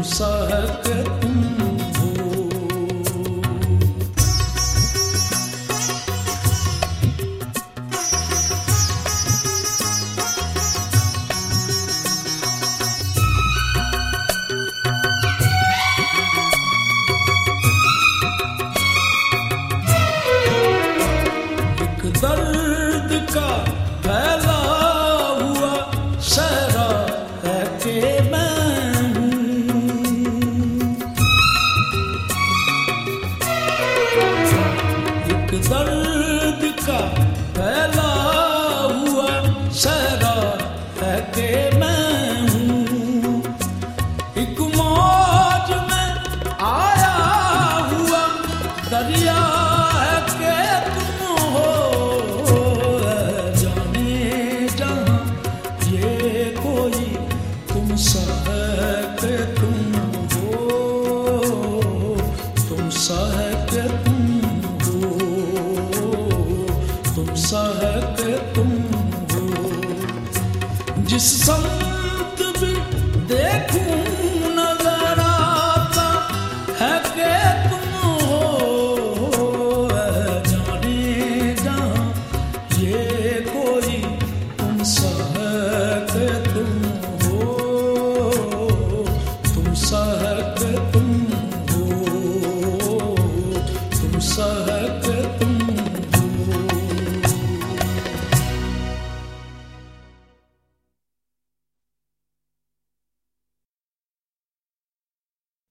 सहक तुम हो। एक दर्द का फैला हुआ सहरा है कि मैं हूँ। एक दर्द का फैला हुआ सहरा है कि मैं हूँ। एक मौज में आया हुआ दरिया है कि तुम हो। जाने जहाँ ये कोई तुम सहक